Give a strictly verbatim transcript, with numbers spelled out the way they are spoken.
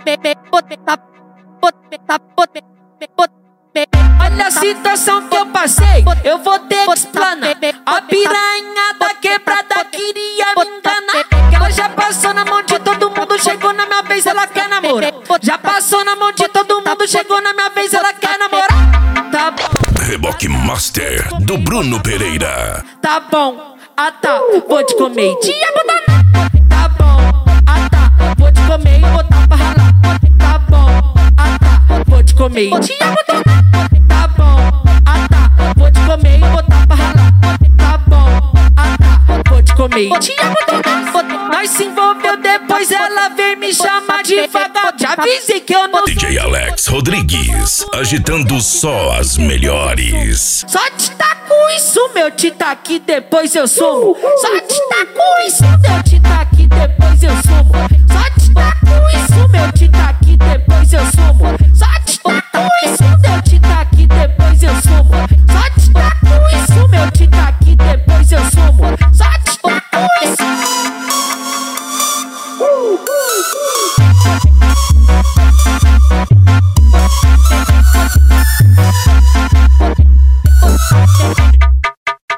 Olha a situação que eu passei, eu vou ter que explanar. A piranha da quebrada queria me enganar, que ela já passou na mão de todo mundo, chegou na minha vez, ela quer namorar. Já passou na mão de todo mundo, chegou na minha vez, ela quer namorar. Tá bom. Reboque Master do Bruno Pereira. Tá bom, ah tá, vou te comer e te botar. Tá bom, ah tá, vou te comer e botar pra ralar. Tá bom, ah tá, vou te comer e te botar. Tá bom, ah tá, vou te comer e botar pra ralar. Tá bom, ah tá, vou te comer e te botar. Nós se envolveu, depois ela veio me chamar devagar. Já avisei que eu não D J Alex Rodrigues, agitando só as melhores. só te taco isso, meu te taque, depois eu sumo. Só te taco isso, meu te taque.